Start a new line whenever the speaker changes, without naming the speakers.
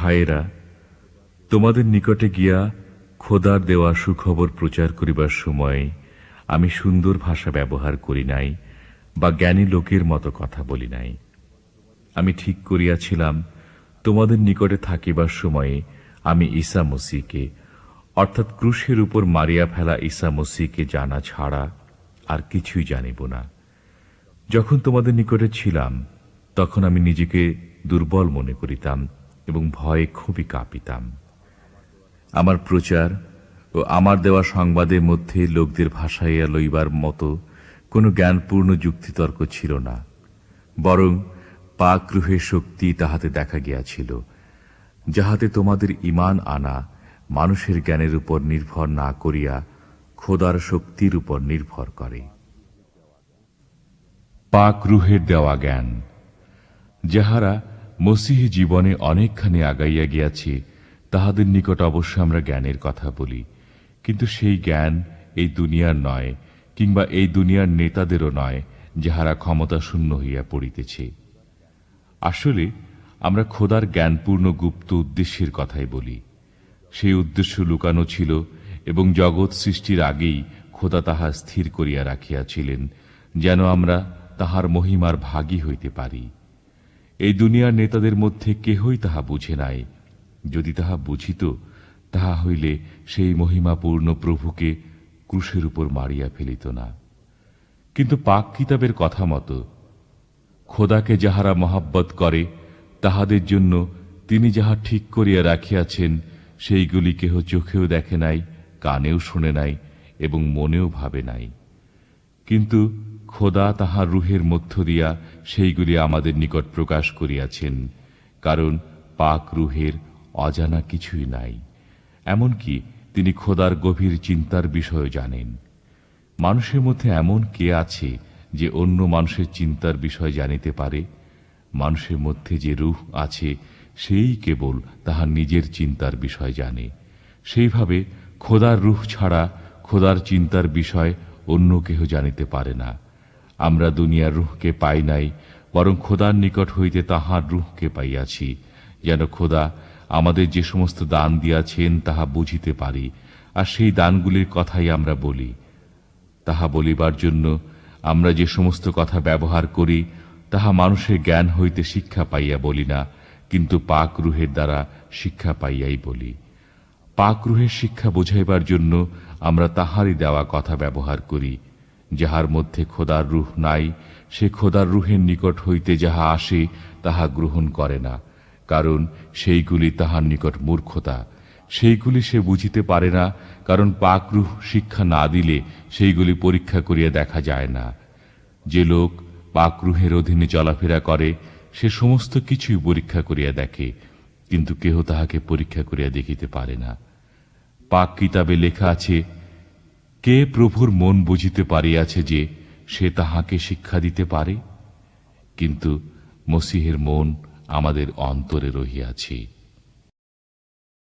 ভাইয়েরা, তোমাদের নিকটে গিয়া খোদার দেওয়া সুখবর প্রচার করিবার সময় আমি সুন্দর ভাষা ব্যবহার করি নাই বা জ্ঞানী লোকের মতো কথা বলি নাই। আমি ঠিক করিয়াছিলাম তোমাদের নিকটে থাকিবার সময়ে আমি ঈসা মসীহকে, অর্থাৎ ক্রুশের উপর মারিয়া ফেলা ঈসা মসীহকে জানা ছাড়া আর কিছুই জানিব না। যখন তোমাদের নিকটে ছিলাম তখন আমি নিজেকে দুর্বল মনে করিতাম এবং ভয়ে খুবই কাঁপিতাম। আমার প্রচার ও আমার দেওয়া সংবাদের মধ্যে লোকদের ভাসাইয়া লইবার মতো কোনো জ্ঞানপূর্ণ যুক্তিতর্ক ছিল না, বরং পাক রূহের শক্তি তাহাতে দেখা গিয়াছিল, যাহাতে তোমাদের ঈমান আনা মানুষের জ্ঞানের উপর নির্ভর না করিয়া খোদার শক্তির উপর নির্ভর করে। পাক রূহের দেওয়া জ্ঞান। যাহারা মসীহ জীবনে অনেকখানি আগাইয়া গিয়াছে তাহাদের নিকট অবশ্য আমরা জ্ঞানের কথা বলি, কিন্তু সেই জ্ঞান এই দুনিয়ার নয়, কিংবা এই দুনিয়ার নেতাদেরও নয়, যাহারা ক্ষমতাশূন্য হইয়া পড়িতেছে। আসলে আমরা খোদার জ্ঞানপূর্ণ গুপ্ত উদ্দেশ্যের কথাই বলি। সেই উদ্দেশ্য লুকানো ছিল এবং জগৎ সৃষ্টির আগেই খোদা তাহা স্থির করিয়া রাখিয়াছিলেন, যেন আমরা তাহার মহিমার ভাগী হইতে পারি। এই দুনিয়ার নেতাদের মধ্যে কেহই তাহা বুঝে নাই। যদি তাহা বুঝিত, তাহা হইলে সেই মহিমাপূর্ণ প্রভুকে ক্রুশের উপর মারিয়া ফেলিত না। কিন্তু পাক কিতাবের কথা মতো খোদাকে যাহারা মহাব্বত করে তাহাদের জন্য তিনি যাহা ঠিক করিয়া রাখিয়াছেন সেইগুলি কেহ চোখেও দেখে নাই, কানেও শুনে নাই এবং মনেও ভাবে নাই। কিন্তু খোদা তাহার রূহের মধ্য দিয়া সেইগুলি আমাদের নিকট প্রকাশ করিয়াছেন, কারণ পাক রূহের অজানা কিছুই নাই। এমনকি তিনি খোদার গভীর চিন্তার বিষয় জানেন। মানুষের মধ্যে এমন কে আছে যে অন্য মানুষের চিন্তার বিষয় জানিতে পারে? মানুষের মধ্যে যে রূহ আছে সেই কেবল তাহার নিজের চিন্তার বিষয় জানে। সেইভাবে খোদার রূহ ছাড়া খোদার চিন্তার বিষয় অন্য কেহ জানিতে পারে না। আমরা দুনিয়ার রূহকে পাই নাই, বরং খোদার নিকট হইতে তাহার রূহকে পাইয়াছি, যেন খোদা আমাদের যে সমস্ত দান দিয়াছেন তাহা বুঝিতে পারি। আর সেই দানগুলির কথাই আমরা বলি। তাহা বলিবার জন্য আমরা যে সমস্ত কথা ব্যবহার করি তাহা মানুষের জ্ঞান হইতে শিক্ষা পাইয়া বলি না, কিন্তু পাক রূহের দ্বারা শিক্ষা পাইয়াই বলি। পাক রূহের শিক্ষা বোঝাইবার জন্য আমরা তাহারই দেওয়া কথা ব্যবহার করি। যাহার মধ্যে খোদার রূহ নাই, সে খোদার রূহের নিকট হইতে যাহা আসে তাহা গ্রহণ করে না, কারণ সেইগুলি তাহার নিকট মূর্খতা। সেইগুলি সে বুঝিতে পারে না, কারণ পাক রূহ শিক্ষা না দিলে সেইগুলি পরীক্ষা করিয়া দেখা যায় না। যে লোক পাক রূহের অধীনে চলাফেরা করে সে সমস্ত কিছুই পরীক্ষা করিয়া দেখে, কিন্তু কেহ তাহাকে পরীক্ষা করিয়া দেখিতে পারে না। পাক কিতাবে লেখা আছে, কে প্রভুর মন বুঝিতে পারিয়াছে যে সে তাহাকে শিক্ষা দিতে পারে? কিন্তু মসীহের মন আমাদের অন্তরে রহিয়াছে।